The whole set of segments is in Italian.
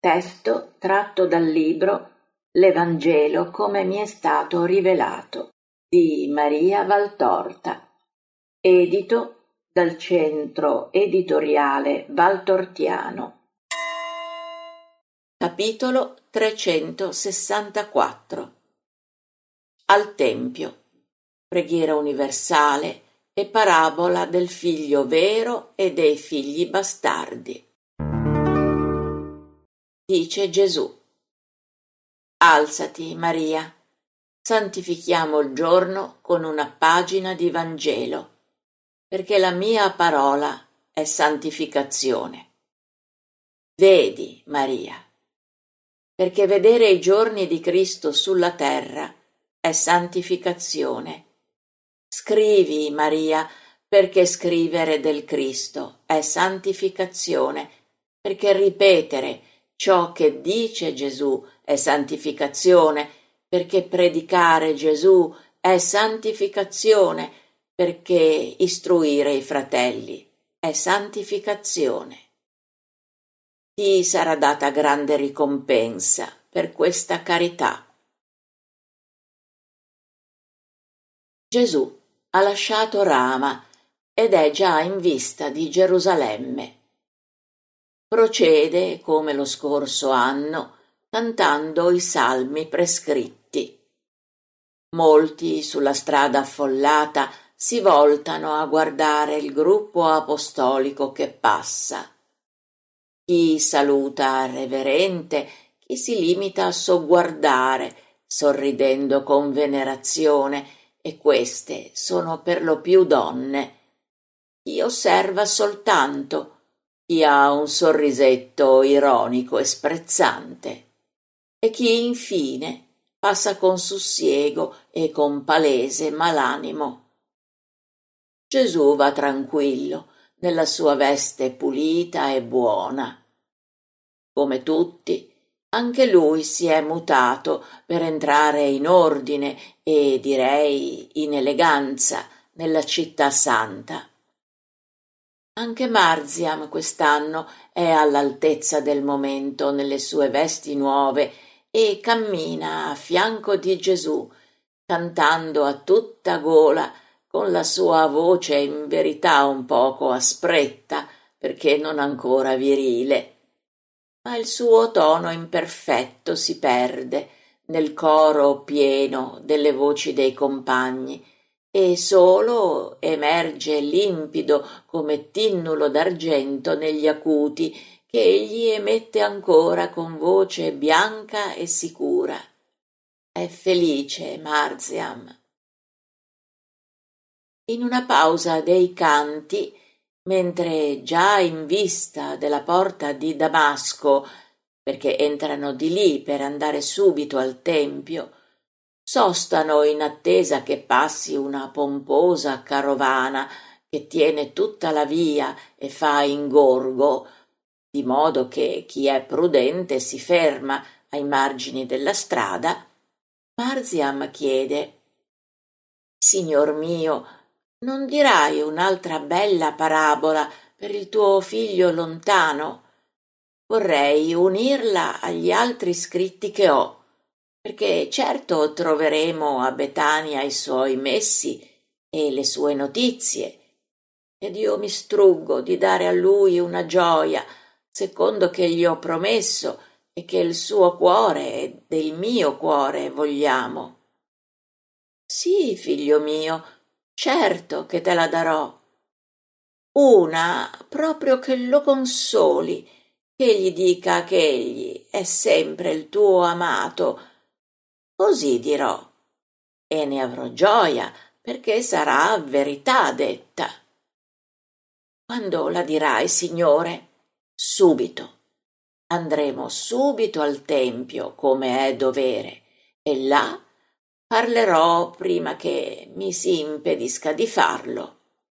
Testo tratto dal libro L'Evangelo come mi è stato rivelato di Maria Valtorta, edito dal Centro Editoriale Valtortiano. Capitolo 364. Al Tempio, preghiera universale e parabola del figlio vero e dei figli bastardi. Dice Gesù: Alzati, Maria, santifichiamo il giorno con una pagina di Vangelo, perché la mia parola è santificazione. Vedi, Maria, perché vedere i giorni di Cristo sulla terra è santificazione. Scrivi, Maria, perché scrivere del Cristo è santificazione, perché ripetere ciò che dice Gesù è santificazione, perché predicare Gesù è santificazione, perché istruire i fratelli è santificazione. Ti sarà data grande ricompensa per questa carità. Gesù ha lasciato Rama ed è già in vista di Gerusalemme. Procede, come lo scorso anno, cantando i salmi prescritti. Molti sulla strada affollata si voltano a guardare il gruppo apostolico che passa. Chi saluta reverente, chi si limita a sogguardare, sorridendo con venerazione, e queste sono per lo più donne. Chi osserva soltanto, chi ha un sorrisetto ironico e sprezzante, e chi infine passa con sussiego e con palese malanimo. Gesù va tranquillo nella sua veste pulita e buona. Come tutti, anche lui si è mutato per entrare in ordine e, direi, in eleganza nella città santa. Anche Marziam quest'anno è all'altezza del momento nelle sue vesti nuove e cammina a fianco di Gesù, cantando a tutta gola con la sua voce in verità un poco aspretta, perché non ancora virile. Ma il suo tono imperfetto si perde nel coro pieno delle voci dei compagni e solo emerge limpido come tinnulo d'argento negli acuti che egli emette ancora con voce bianca e sicura. È felice Marziam. In una pausa dei canti, mentre già in vista della porta di Damasco, perché entrano di lì per andare subito al Tempio, sostano in attesa che passi una pomposa carovana che tiene tutta la via e fa ingorgo, di modo che chi è prudente si ferma ai margini della strada. Marziam chiede: Signor mio, non dirai un'altra bella parabola per il tuo figlio lontano? Vorrei unirla agli altri scritti che ho, perché certo troveremo a Betania i suoi messi e le sue notizie, ed io mi struggo di dare a lui una gioia, secondo che gli ho promesso e che il suo cuore e del mio cuore vogliamo. Sì, figlio mio, certo che te la darò. Una proprio che lo consoli, che gli dica che egli è sempre il tuo amato. Così dirò, e ne avrò gioia, perché sarà verità detta. Quando la dirai, Signore? Subito. Andremo subito al Tempio, come è dovere, e là parlerò prima che mi si impedisca di farlo.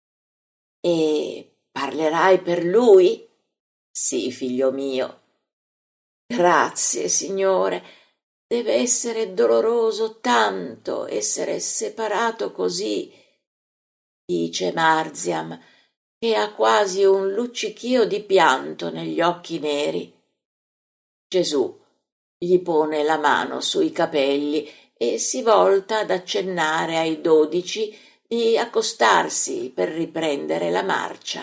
E parlerai per lui? Sì, figlio mio. Grazie, Signore. Deve essere doloroso tanto essere separato così, dice Marziam, che ha quasi un luccichio di pianto negli occhi neri. Gesù gli pone la mano sui capelli e si volta ad accennare ai 12 di accostarsi per riprendere la marcia.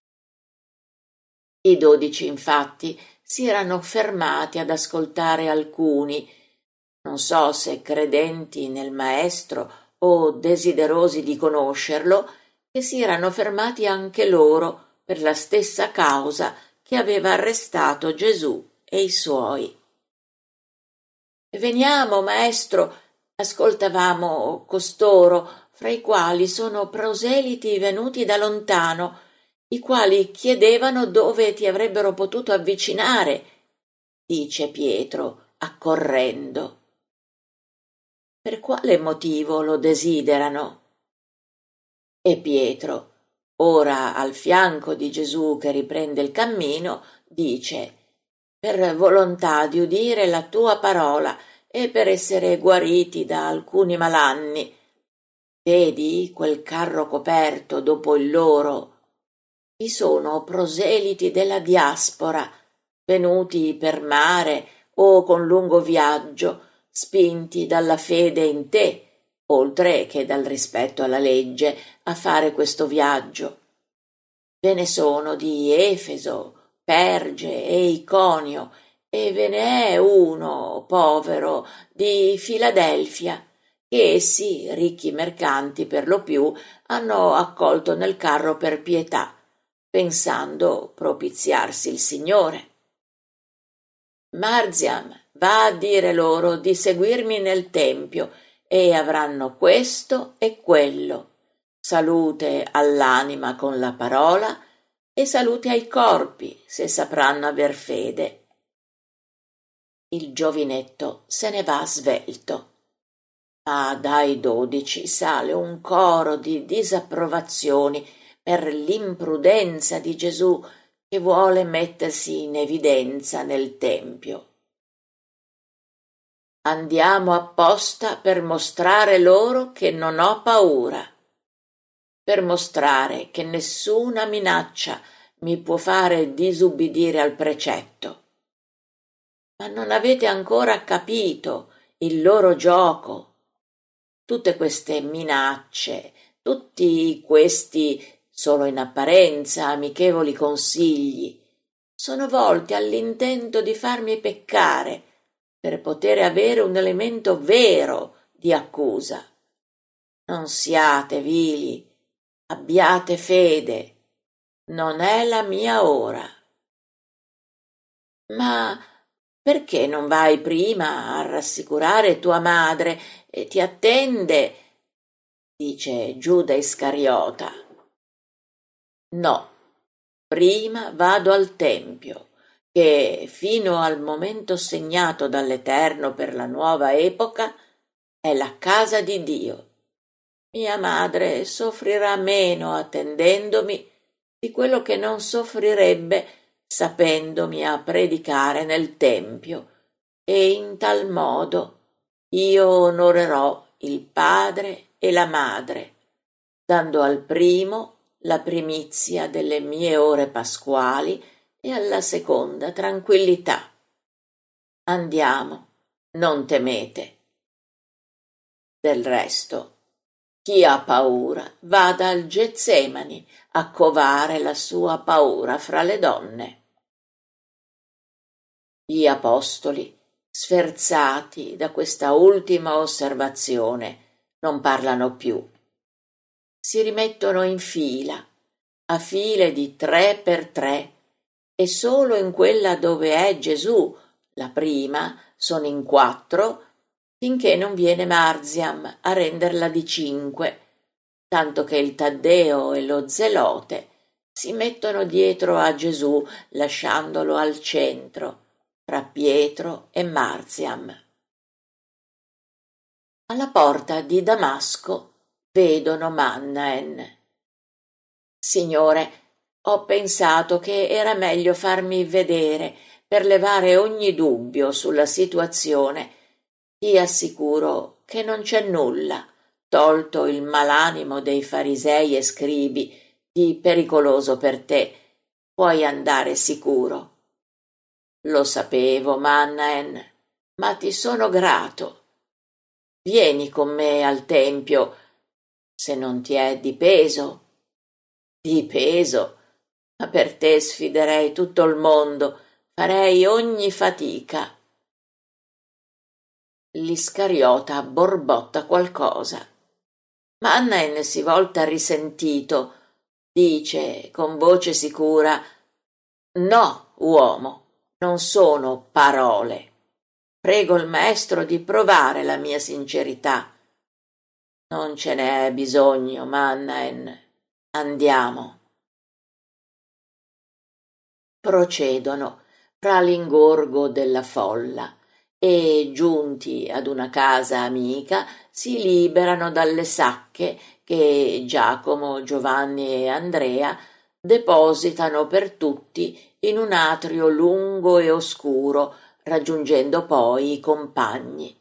I 12, infatti, si erano fermati ad ascoltare alcuni, non so se credenti nel Maestro o desiderosi di conoscerlo, che si erano fermati anche loro per la stessa causa che aveva arrestato Gesù e i suoi. Veniamo, Maestro, ascoltavamo costoro, fra i quali sono proseliti venuti da lontano, i quali chiedevano dove ti avrebbero potuto avvicinare, dice Pietro, accorrendo. Per quale motivo lo desiderano? E Pietro, ora al fianco di Gesù che riprende il cammino, dice: per volontà di udire la tua parola e per essere guariti da alcuni malanni. Vedi quel carro coperto dopo il loro? Vi sono proseliti della diaspora, venuti per mare o con lungo viaggio, spinti dalla fede in te, oltre che dal rispetto alla legge, a fare questo viaggio. Ve ne sono di Efeso, Perge e Iconio, e ve ne è uno, povero, di Filadelfia, che essi, ricchi mercanti per lo più, hanno accolto nel carro per pietà, pensando propiziarsi il Signore. Marziam va a dire loro di seguirmi nel tempio e avranno questo e quello, salute all'anima con la parola e salute ai corpi se sapranno aver fede. Il giovinetto se ne va svelto, ma dai 12 sale un coro di disapprovazioni per l'imprudenza di Gesù che vuole mettersi in evidenza nel tempio. Andiamo apposta per mostrare loro che non ho paura, per mostrare che nessuna minaccia mi può fare disubbidire al precetto. Ma non avete ancora capito il loro gioco. Tutte queste minacce, tutti questi, solo in apparenza, amichevoli consigli, sono volti all'intento di farmi peccare per poter avere un elemento vero di accusa. Non siate vili, abbiate fede, non è la mia ora. Ma perché non vai prima a rassicurare tua madre e ti attende? Dice Giuda Iscariota. No, prima vado al tempio, che fino al momento segnato dall'Eterno per la nuova epoca è la casa di Dio. Mia madre soffrirà meno attendendomi di quello che non soffrirebbe sapendomi a predicare nel tempio, e in tal modo io onorerò il padre e la madre, dando al primo la primizia delle mie ore pasquali e alla seconda tranquillità. Andiamo, non temete. Del resto, chi ha paura vada al Getsemani a covare la sua paura fra le donne. Gli apostoli, sferzati da questa ultima osservazione, non parlano più. Si rimettono in fila, a file di 3 per 3, e solo in quella dove è Gesù, la prima, sono in 4, finché non viene Marziam a renderla di 5, tanto che il Taddeo e lo Zelote si mettono dietro a Gesù, lasciandolo al centro, tra Pietro e Marziam. Alla porta di Damasco vedono Mannaen. Signore, ho pensato che era meglio farmi vedere per levare ogni dubbio sulla situazione. Ti assicuro che non c'è nulla, tolto il malanimo dei farisei e scribi, di pericoloso per te. Puoi andare sicuro. Lo sapevo, Manaen, ma ti sono grato. Vieni con me al tempio, se non ti è di peso. Di peso? Ma per te sfiderei tutto il mondo, farei ogni fatica. L'Iscariota borbotta qualcosa. Manaen si volta risentito, dice con voce sicura: No, uomo, non sono parole. Prego il maestro di provare la mia sincerità. Non ce n'è bisogno, Manaen. Andiamo. Procedono fra l'ingorgo della folla e, giunti ad una casa amica, si liberano dalle sacche che Giacomo, Giovanni e Andrea depositano per tutti in un atrio lungo e oscuro, raggiungendo poi i compagni.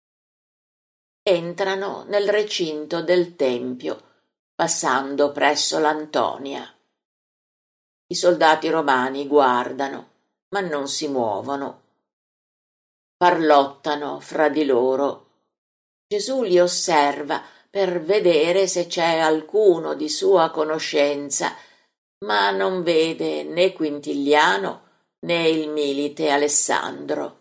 Entrano nel recinto del tempio, passando presso l'Antonia. I soldati romani guardano, ma non si muovono. Parlottano fra di loro. Gesù li osserva per vedere se c'è alcuno di sua conoscenza, ma non vede né Quintiliano né il milite Alessandro.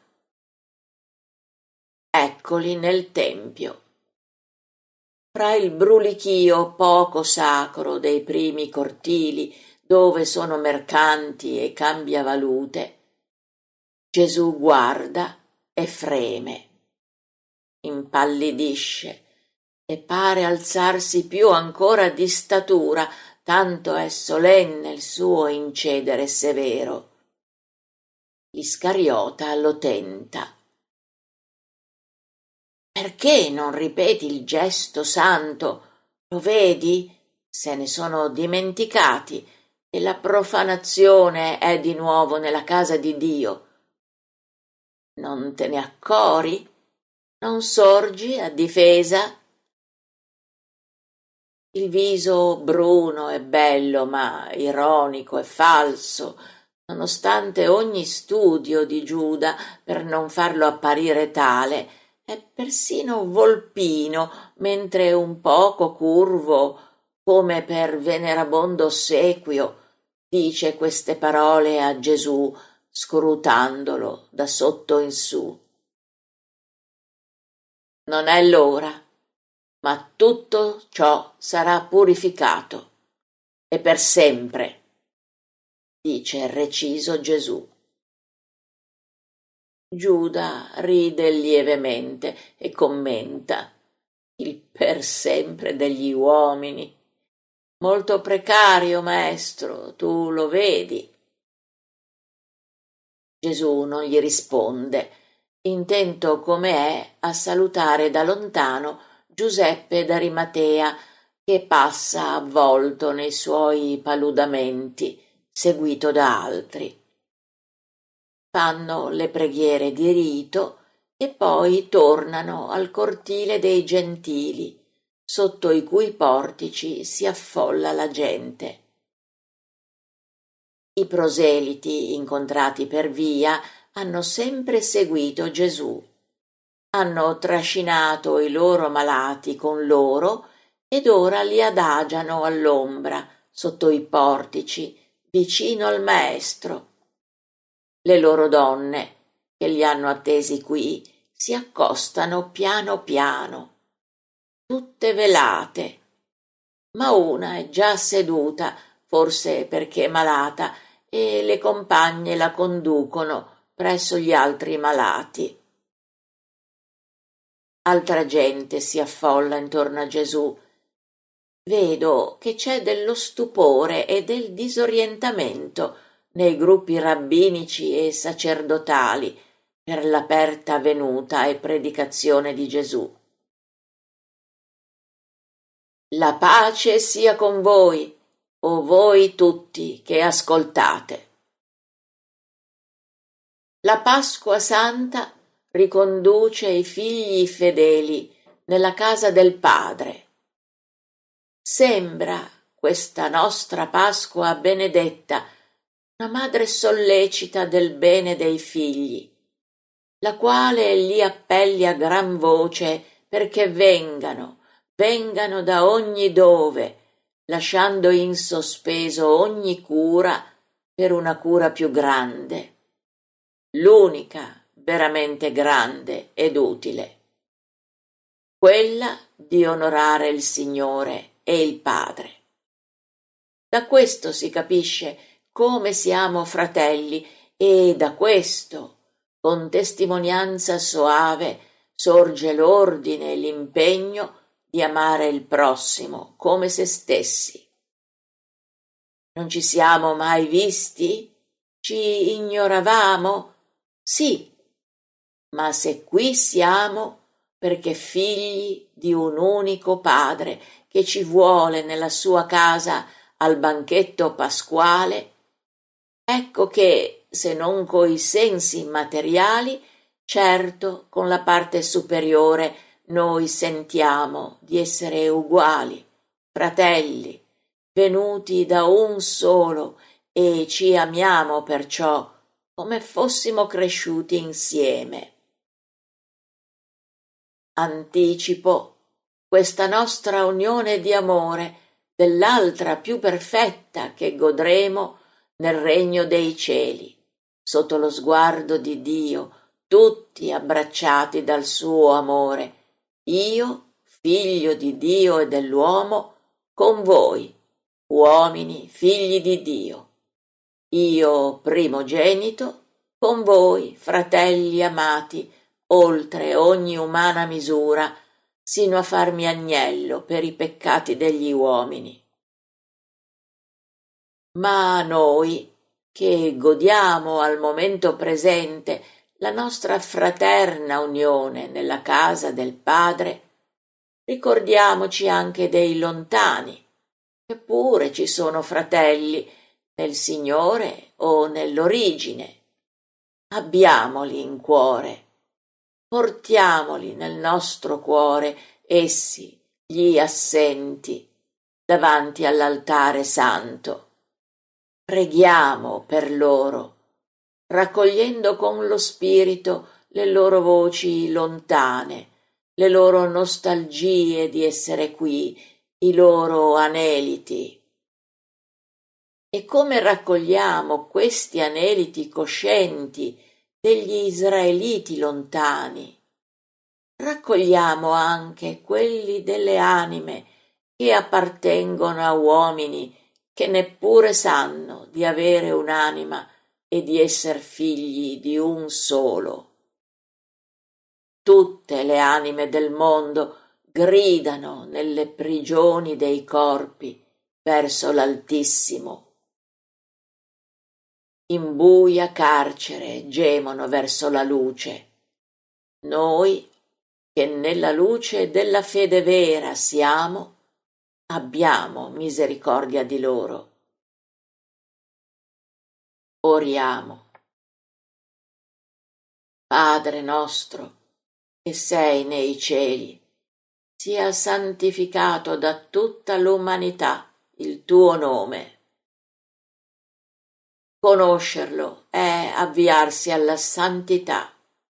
Eccoli nel tempio. Fra il brulichio poco sacro dei primi cortili, dove sono mercanti e cambiavalute, Gesù guarda e freme, impallidisce e pare alzarsi più ancora di statura, tanto è solenne il suo incedere severo. L'Iscariota lo tenta. Perché non ripeti il gesto santo? Lo vedi? Se ne sono dimenticati e la profanazione è di nuovo nella casa di Dio. Non te ne accori? Non sorgi a difesa? Il viso bruno e bello, ma ironico e falso, nonostante ogni studio di Giuda per non farlo apparire tale, è persino volpino, mentre un poco curvo, come per venerabondo ossequio, dice queste parole a Gesù, scrutandolo da sotto in su. Non è l'ora, ma tutto ciò sarà purificato, e per sempre, dice reciso Gesù. Giuda ride lievemente e commenta: il per sempre degli uomini. Molto precario, maestro, tu lo vedi. Gesù non gli risponde, intento come è a salutare da lontano Giuseppe d'Arimatea, che passa avvolto nei suoi paludamenti, seguito da altri. Fanno le preghiere di rito e poi tornano al cortile dei gentili, sotto i cui portici si affolla la gente. I proseliti incontrati per via hanno sempre seguito Gesù. Hanno trascinato i loro malati con loro ed ora li adagiano all'ombra, sotto i portici, vicino al Maestro. Le loro donne, che li hanno attesi qui, si accostano piano piano, tutte velate, ma una è già seduta, forse perché malata, e le compagne la conducono presso gli altri malati. Altra gente si affolla intorno a Gesù. Vedo che c'è dello stupore e del disorientamento nei gruppi rabbinici e sacerdotali per l'aperta venuta e predicazione di Gesù. La pace sia con voi, o voi tutti che ascoltate. La Pasqua Santa riconduce i figli fedeli nella casa del Padre. Sembra questa nostra Pasqua benedetta una madre sollecita del bene dei figli, la quale li appelli a gran voce perché vengano da ogni dove, lasciando in sospeso ogni cura per una cura più grande, l'unica veramente grande ed utile, quella di onorare il Signore e il Padre. Da questo si capisce come siamo fratelli e da questo, con testimonianza soave, sorge l'ordine e l'impegno di amare il prossimo come se stessi. Non ci siamo mai visti? Ci ignoravamo? Sì, ma se qui siamo perché figli di un unico Padre che ci vuole nella sua casa al banchetto pasquale, ecco che, se non coi sensi materiali, certo con la parte superiore noi sentiamo di essere uguali, fratelli, venuti da un solo, e ci amiamo perciò come fossimo cresciuti insieme. Anticipo questa nostra unione di amore dell'altra più perfetta che godremo nel regno dei cieli, sotto lo sguardo di Dio, tutti abbracciati dal suo amore, io, figlio di Dio e dell'uomo, con voi, uomini, figli di Dio, io primogenito, con voi, fratelli amati, oltre ogni umana misura, sino a farmi agnello per i peccati degli uomini. Ma noi, che godiamo al momento presente la nostra fraterna unione nella casa del Padre, ricordiamoci anche dei lontani, che pure ci sono fratelli nel Signore o nell'origine. Abbiamoli in cuore, portiamoli nel nostro cuore, essi, gli assenti, davanti all'altare santo. Preghiamo per loro, raccogliendo con lo spirito le loro voci lontane, le loro nostalgie di essere qui, i loro aneliti. E come raccogliamo questi aneliti coscienti degli israeliti lontani, raccogliamo anche quelli delle anime che appartengono a uomini che neppure sanno di avere un'anima e di esser figli di un solo. Tutte le anime del mondo gridano nelle prigioni dei corpi verso l'Altissimo. In buia carcere gemono verso la luce. Noi, che nella luce della fede vera siamo, abbiamo misericordia di loro. Oriamo. Padre nostro, che sei nei cieli, sia santificato da tutta l'umanità il tuo nome. Conoscerlo è avviarsi alla santità.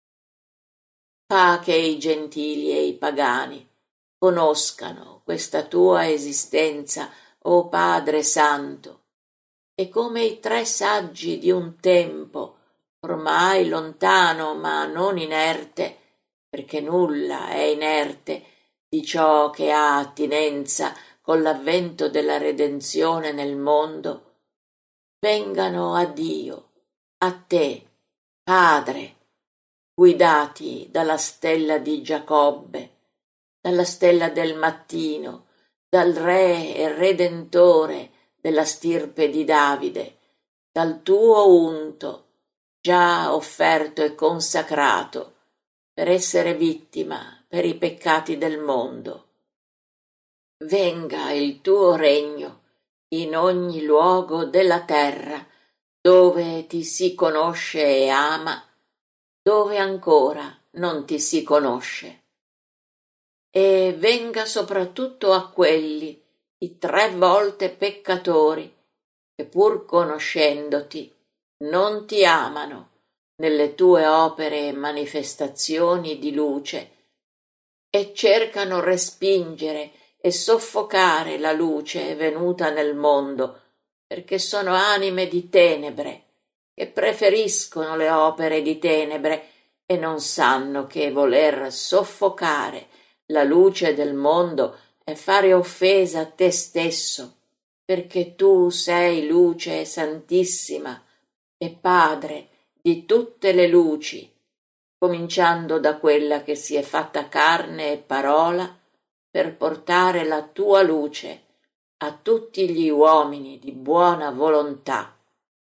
Fa che i gentili e i pagani conoscano questa tua esistenza, o Padre Santo, e come i tre saggi di un tempo, ormai lontano ma non inerte, perché nulla è inerte di ciò che ha attinenza con l'avvento della redenzione nel mondo, vengano a Dio, a te, Padre, guidati dalla stella di Giacobbe, dalla stella del mattino, dal Re e Redentore della stirpe di Davide, dal tuo unto, già offerto e consacrato, per essere vittima per i peccati del mondo. Venga il tuo regno in ogni luogo della terra, dove ti si conosce e ama, dove ancora non ti si conosce. E venga soprattutto a quelli, i 3 volte peccatori, che pur conoscendoti non ti amano nelle tue opere e manifestazioni di luce e cercano respingere e soffocare la luce venuta nel mondo, perché sono anime di tenebre che preferiscono le opere di tenebre e non sanno che voler soffocare la luce del mondo è fare offesa a te stesso, perché tu sei luce santissima e Padre di tutte le luci, cominciando da quella che si è fatta carne e parola per portare la tua luce a tutti gli uomini di buona volontà.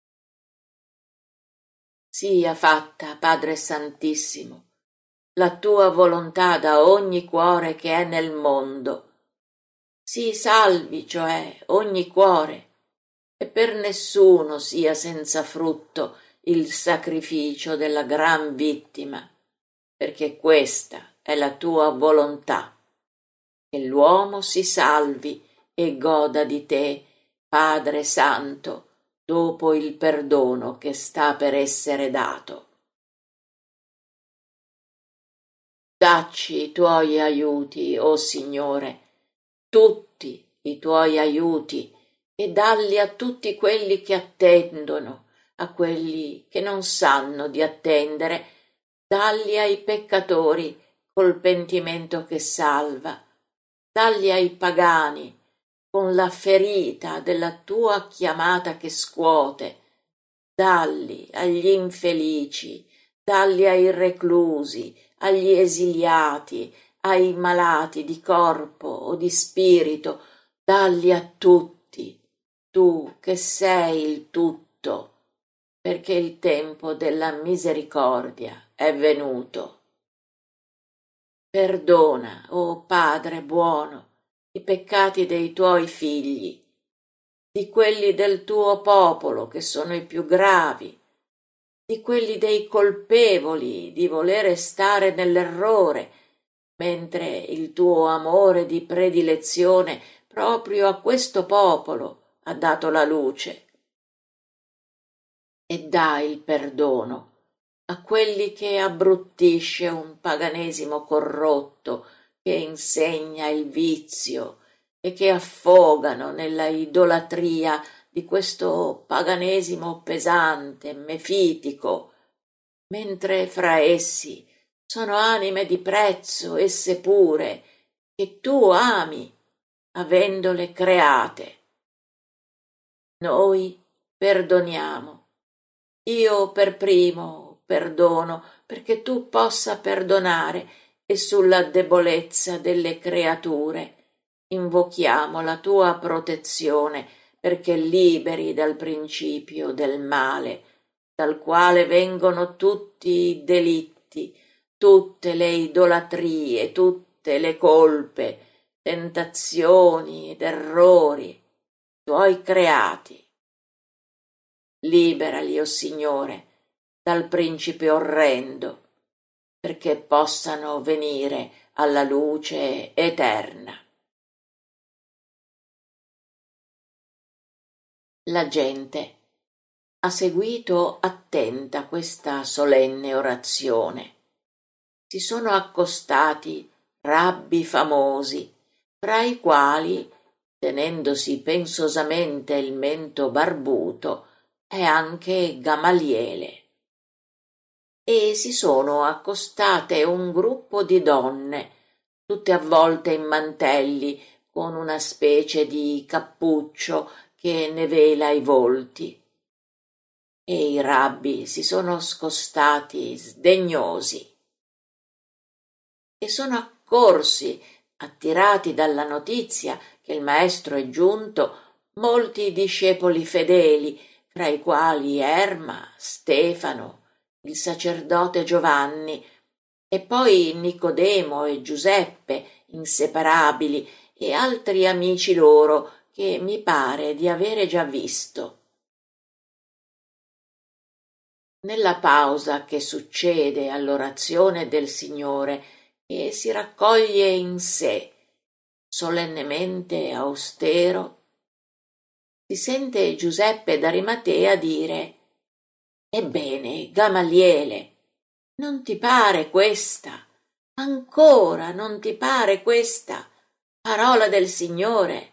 Sia fatta, Padre Santissimo, la tua volontà da ogni cuore che è nel mondo. Si salvi, cioè, ogni cuore, e per nessuno sia senza frutto il sacrificio della gran vittima, perché questa è la tua volontà, che l'uomo si salvi e goda di te, Padre Santo, dopo il perdono che sta per essere dato. Dacci i tuoi aiuti, o Signore, tutti i tuoi aiuti, e dalli a tutti quelli che attendono, a quelli che non sanno di attendere, dalli ai peccatori col pentimento che salva, dalli ai pagani con la ferita della tua chiamata che scuote, dalli agli infelici, dalli ai reclusi, agli esiliati, ai malati di corpo o di spirito, dalli a tutti, tu che sei il tutto, perché il tempo della misericordia è venuto. Perdona, o Padre buono, i peccati dei tuoi figli, di quelli del tuo popolo che sono i più gravi, di quelli dei colpevoli di volere stare nell'errore, mentre il tuo amore di predilezione proprio a questo popolo ha dato la luce. E dai il perdono a quelli che abbruttisce un paganesimo corrotto che insegna il vizio e che affogano nella idolatria di questo paganesimo pesante, mefitico, mentre fra essi sono anime di prezzo esse pure, che tu ami, avendole create. Noi perdoniamo. Io per primo perdono perché tu possa perdonare e sulla debolezza delle creature invochiamo la tua protezione perché liberi dal principio del male, dal quale vengono tutti i delitti, tutte le idolatrie, tutte le colpe, tentazioni ed errori tuoi creati. Liberali, o Signore, dal principe orrendo, perché possano venire alla luce eterna. La gente ha seguito attenta questa solenne orazione. Si sono accostati rabbi famosi, fra i quali, tenendosi pensosamente il mento barbuto, è anche Gamaliele. E si sono accostate un gruppo di donne, tutte avvolte in mantelli, con una specie di cappuccio che ne vela i volti. E i rabbi si sono scostati sdegnosi e sono accorsi, attirati dalla notizia che il maestro è giunto, molti discepoli fedeli, fra i quali Erma, Stefano, il sacerdote Giovanni, e poi Nicodemo e Giuseppe, inseparabili, e altri amici loro che mi pare di avere già visto. Nella pausa che succede all'orazione del Signore, che si raccoglie in sé, solennemente austero, si sente Giuseppe d'Arimatea dire: «Ebbene, Gamaliele, non ti pare questa? Ancora non ti pare questa parola del Signore?»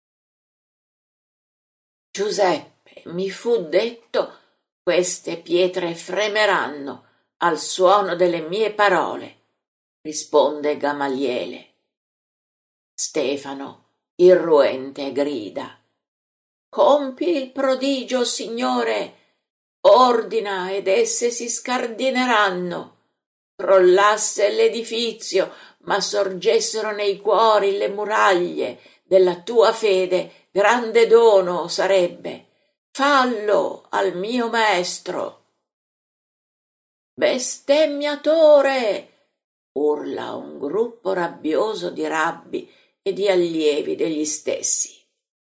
«Giuseppe, mi fu detto, queste pietre fremeranno al suono delle mie parole», risponde Gamaliele. Stefano, irruente, grida: «Compi il prodigio, Signore! Ordina ed esse si scardineranno. Crollasse l'edifizio, ma sorgessero nei cuori le muraglie della tua fede, grande dono sarebbe. Fallo al mio maestro!» «Bestemmiatore!» urla un gruppo rabbioso di rabbi e di allievi degli stessi.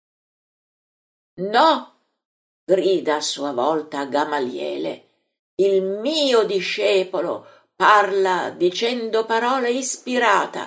«No!» grida a sua volta Gamaliele. «Il mio discepolo parla dicendo parole ispirata.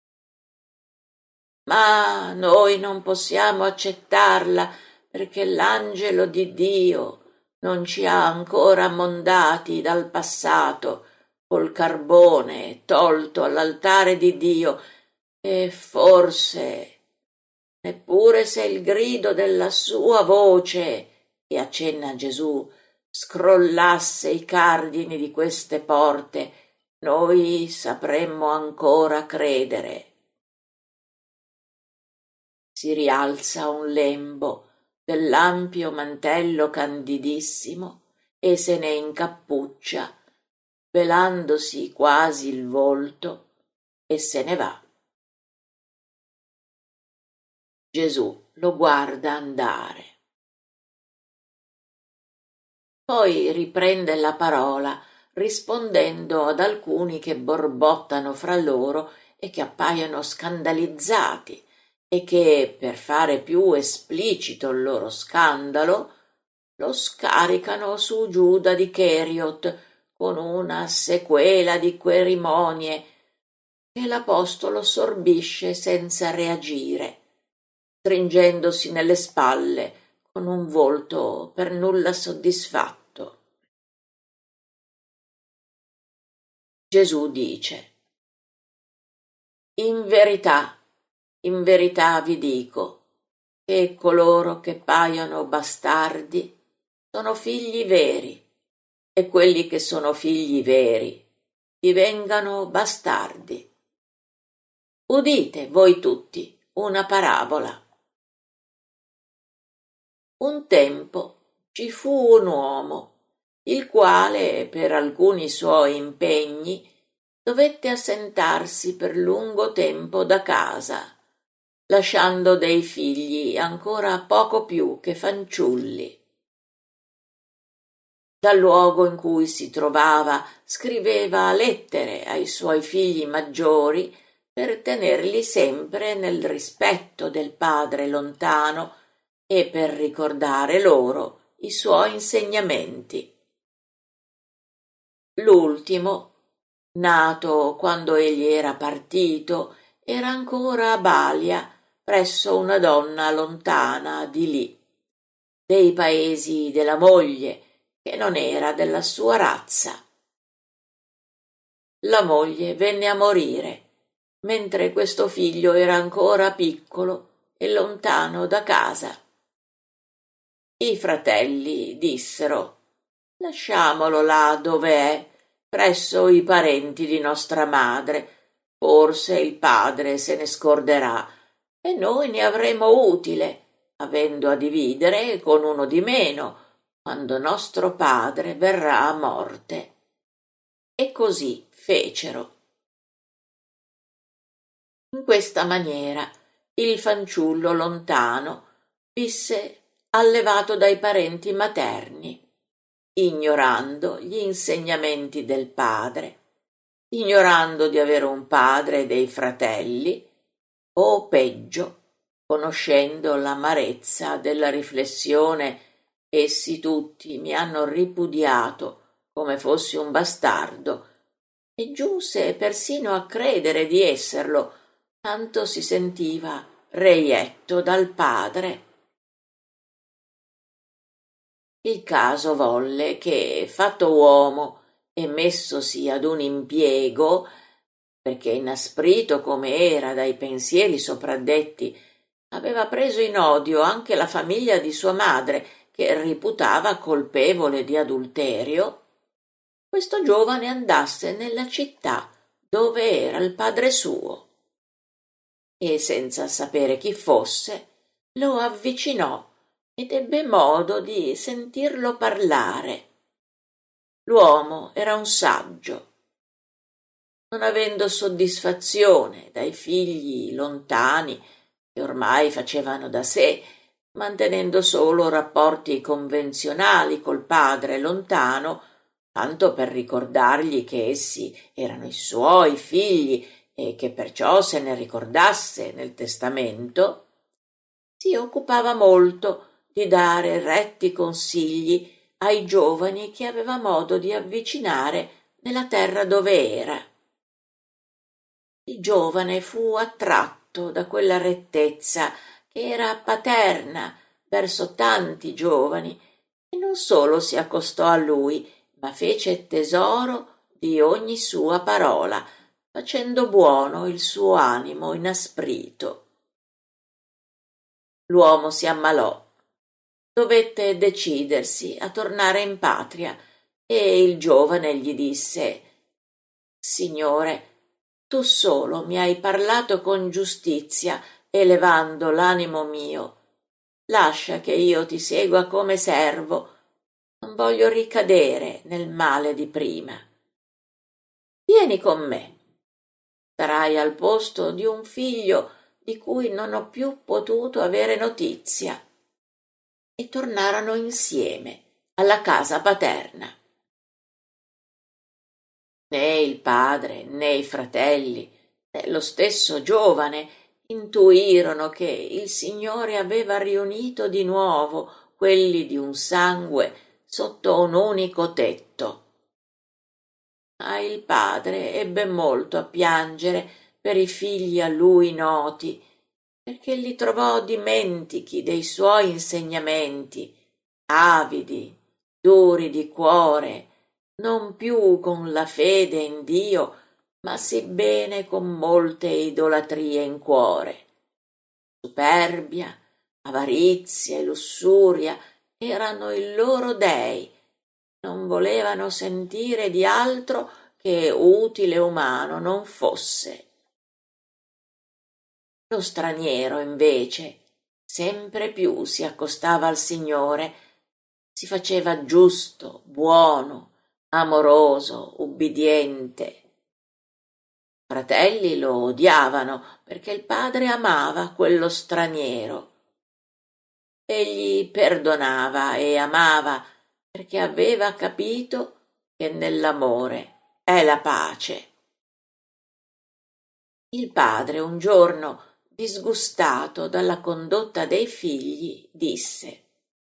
Ma noi non possiamo accettarla perché l'angelo di Dio non ci ha ancora mondati dal passato col carbone tolto all'altare di Dio, e forse, neppure se il grido della sua voce», e accenna Gesù, «scrollasse i cardini di queste porte, noi sapremmo ancora credere». Si rialza un lembo dell'ampio mantello candidissimo e se ne incappuccia, velandosi quasi il volto, e se ne va. Gesù lo guarda andare. Poi riprende la parola rispondendo ad alcuni che borbottano fra loro e che appaiono scandalizzati e che, per fare più esplicito il loro scandalo, lo scaricano su Giuda di Cheriot con una sequela di cerimonie che l'apostolo sorbisce senza reagire, stringendosi nelle spalle con un volto per nulla soddisfatto. Gesù dice: in verità vi dico che coloro che paiono bastardi sono figli veri, e quelli che sono figli veri divengano bastardi. Udite voi tutti una parabola. Un tempo ci fu un uomo, il quale per alcuni suoi impegni dovette assentarsi per lungo tempo da casa, lasciando dei figli ancora poco più che fanciulli. Dal luogo in cui si trovava scriveva lettere ai suoi figli maggiori per tenerli sempre nel rispetto del padre lontano e per ricordare loro i suoi insegnamenti. L'ultimo, nato quando egli era partito, era ancora a balia presso una donna lontana di lì, dei paesi della moglie, che non era della sua razza. La moglie venne a morire, mentre questo figlio era ancora piccolo e lontano da casa. I fratelli dissero: «Lasciamolo là dove è, presso i parenti di nostra madre, forse il padre se ne scorderà e noi ne avremo utile, avendo a dividere con uno di meno, quando nostro padre verrà a morte». E così fecero. In questa maniera il fanciullo lontano visse allevato dai parenti materni, ignorando gli insegnamenti del padre, ignorando di avere un padre e dei fratelli, o peggio, conoscendo l'amarezza della riflessione: essi tutti mi hanno ripudiato come fossi un bastardo, e giunse persino a credere di esserlo, tanto si sentiva reietto dal padre. Il caso volle che, fatto uomo e messosi ad un impiego, perché inasprito come era dai pensieri sopradetti, aveva preso in odio anche la famiglia di sua madre, che riputava colpevole di adulterio, questo giovane andasse nella città dove era il padre suo e, senza sapere chi fosse, lo avvicinò ed ebbe modo di sentirlo parlare. L'uomo era un saggio. Non avendo soddisfazione dai figli lontani, che ormai facevano da sé, mantenendo solo rapporti convenzionali col padre lontano, tanto per ricordargli che essi erano i suoi figli e che perciò se ne ricordasse nel testamento, si occupava molto di dare retti consigli ai giovani che aveva modo di avvicinare nella terra dove era. Il giovane fu attratto da quella rettezza che era paterna verso tanti giovani e non solo si accostò a lui, ma fece tesoro di ogni sua parola, facendo buono il suo animo inasprito. L'uomo si ammalò. Dovette decidersi a tornare in patria e il giovane gli disse: «Signore, tu solo mi hai parlato con giustizia, elevando l'animo mio. Lascia che io ti segua come servo. Non voglio ricadere nel male di prima. Vieni con me. Sarai al posto di un figlio di cui non ho più potuto avere notizia». E tornarono insieme alla casa paterna. Né il padre, né i fratelli, né lo stesso giovane intuirono che il Signore aveva riunito di nuovo quelli di un sangue sotto un unico tetto. Ma il padre ebbe molto a piangere per i figli a lui noti, perché li trovò dimentichi dei suoi insegnamenti, avidi, duri di cuore, non più con la fede in Dio, ma sebbene con molte idolatrie in cuore. Superbia, avarizia e lussuria erano i loro dei. Non volevano sentire di altro che utile umano non fosse. Lo straniero, invece, sempre più si accostava al Signore, si faceva giusto, buono, amoroso, ubbidiente. I fratelli lo odiavano perché il padre amava quello straniero. Egli perdonava e amava perché aveva capito che nell'amore è la pace. Il padre un giorno, disgustato dalla condotta dei figli, disse: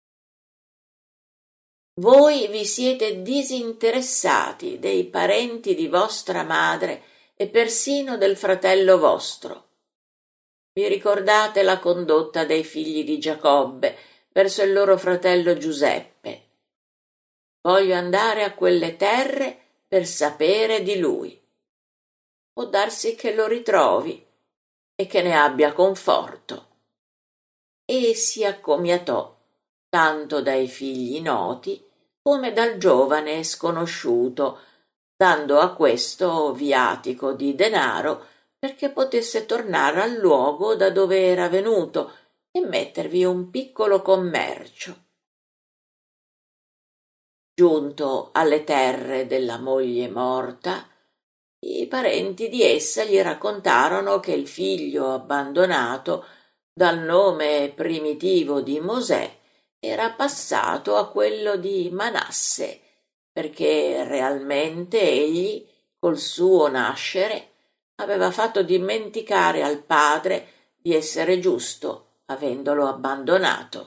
«Voi vi siete disinteressati dei parenti di vostra madre e persino del fratello vostro. Vi ricordate la condotta dei figli di Giacobbe verso il loro fratello Giuseppe. Voglio andare a quelle terre per sapere di lui. Può darsi che lo ritrovi e che ne abbia conforto». E si accomiatò tanto dai figli noti come dal giovane sconosciuto, dando a questo viatico di denaro perché potesse tornare al luogo da dove era venuto e mettervi un piccolo commercio. Giunto alle terre della moglie morta, i parenti di essa gli raccontarono che il figlio abbandonato, dal nome primitivo di Mosè, era passato a quello di Manasse, perché realmente egli, col suo nascere, aveva fatto dimenticare al padre di essere giusto, avendolo abbandonato.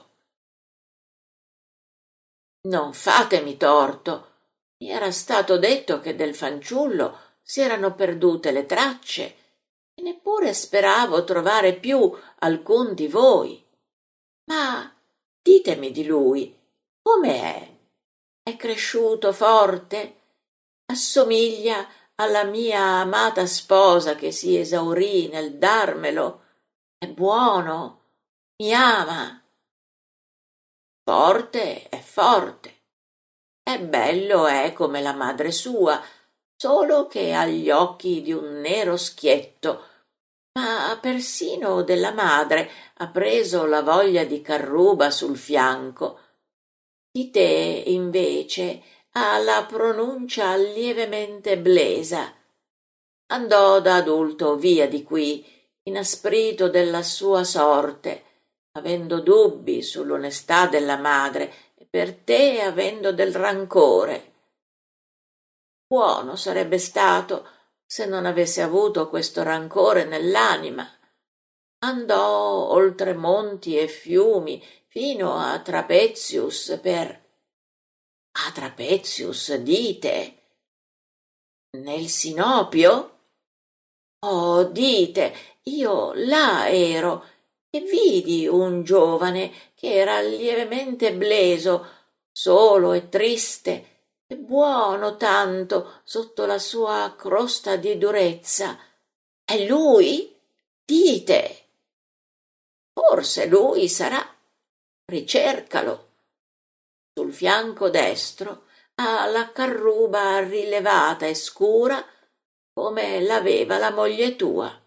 Non fatemi torto, mi era stato detto che del fanciullo si erano perdute le tracce e neppure speravo trovare più alcun di voi. Ma ditemi di lui, Com'è? È cresciuto forte? Assomiglia alla mia amata sposa che si esaurì nel darmelo? È buono? Mi ama? Forte è forte. È bello, è come la madre sua, solo che ha gli occhi di un nero schietto, ma persino della madre ha preso la voglia di carruba sul fianco. Di te, invece, ha la pronuncia lievemente blesa. Andò da adulto via di qui, inasprito della sua sorte, avendo dubbi sull'onestà della madre e per te avendo del rancore. Buono sarebbe stato se non avesse avuto questo rancore nell'anima. Andò oltre monti e fiumi fino a Trapezius A Trapezius, dite? Nel Sinopio? Oh, dite, io là ero e vidi un giovane che era lievemente bleso, solo e triste, e buono tanto sotto la sua crosta di durezza. È lui? Dite. Forse lui sarà. Ricercalo. Sul fianco destro ha la carruba rilevata e scura come l'aveva la moglie tua.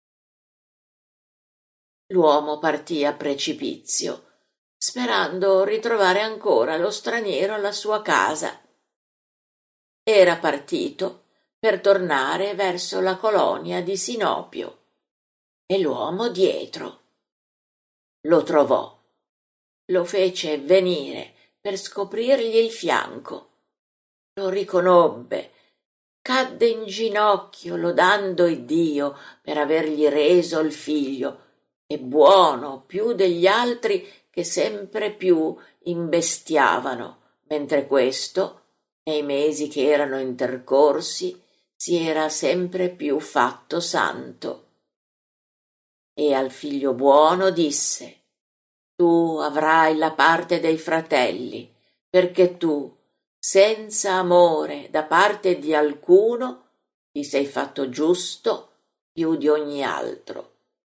L'uomo partì a precipizio, sperando ritrovare ancora lo straniero alla sua casa. Era partito per tornare verso la colonia di Sinopio e l'uomo dietro. Lo trovò, lo fece venire per scoprirgli il fianco. Lo riconobbe, cadde in ginocchio lodando Iddio per avergli reso il figlio, e buono più degli altri che sempre più imbestiavano, mentre questo, nei mesi che erano intercorsi, si era sempre più fatto santo. E al figlio buono disse: tu avrai la parte dei fratelli, perché tu, senza amore da parte di alcuno, ti sei fatto giusto più di ogni altro.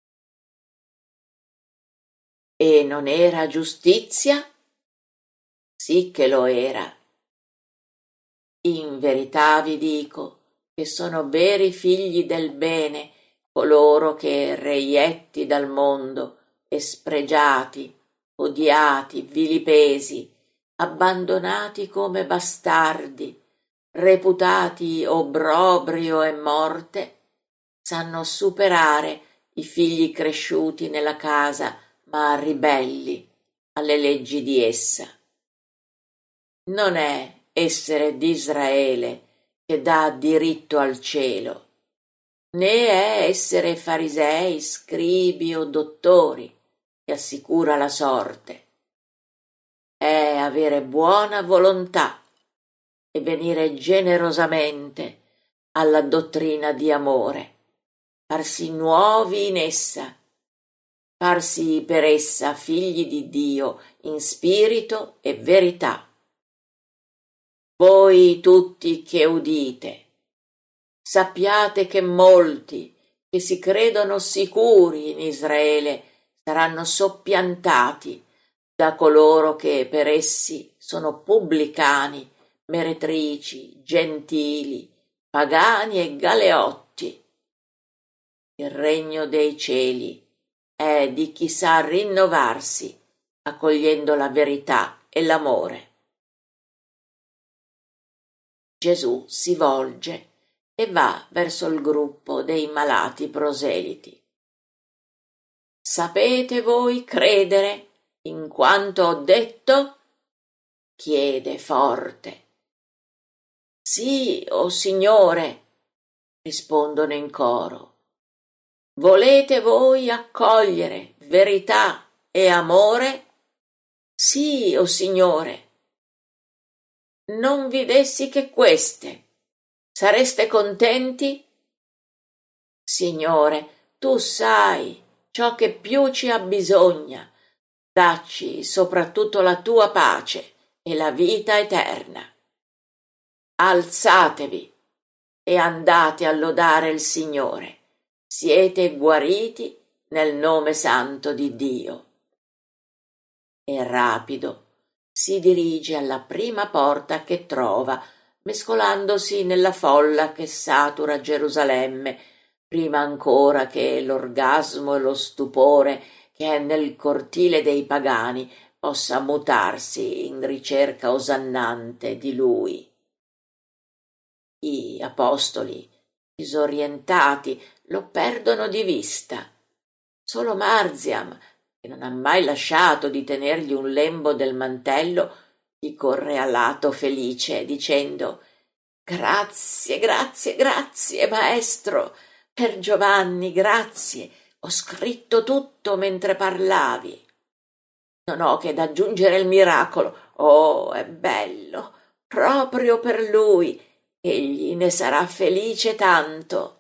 E non era giustizia? Sì che lo era. In verità vi dico che sono veri figli del bene coloro che, reietti dal mondo e spregiati, odiati, vilipesi, abbandonati come bastardi, reputati obbrobrio e morte, sanno superare i figli cresciuti nella casa ma ribelli alle leggi di essa. Non è essere d'Israele che dà diritto al cielo, né è essere farisei, scribi o dottori che assicura la sorte. È avere buona volontà e venire generosamente alla dottrina di amore, farsi nuovi in essa, farsi per essa figli di Dio in spirito e verità. Voi tutti che udite, sappiate che molti che si credono sicuri in Israele saranno soppiantati da coloro che per essi sono pubblicani, meretrici, gentili, pagani e galeotti. Il regno dei cieli è di chi sa rinnovarsi, accogliendo la verità e l'amore. Gesù si volge e va verso il gruppo dei malati proseliti. Sapete voi credere in quanto ho detto? Chiede forte. Sì, o Signore, rispondono in coro. Volete voi accogliere verità e amore? Sì, o Signore. Non vi dessi che queste, sareste contenti? Signore, tu sai ciò che più ci abbisogna, dacci soprattutto la tua pace e la vita eterna. Alzatevi e andate a lodare il Signore. Siete guariti nel nome santo di Dio. E rapido si dirige alla prima porta che trova, mescolandosi nella folla che satura Gerusalemme, prima ancora che l'orgasmo e lo stupore che è nel cortile dei pagani possa mutarsi in ricerca osannante di lui. I apostoli, disorientati, lo perdono di vista. Solo Marziam, che non ha mai lasciato di tenergli un lembo del mantello, gli corre a lato felice, dicendo: «Grazie, grazie, grazie, maestro, per Giovanni, grazie, ho scritto tutto mentre parlavi. Non ho che da aggiungere il miracolo. Oh, è bello, proprio per lui. Egli ne sarà felice tanto».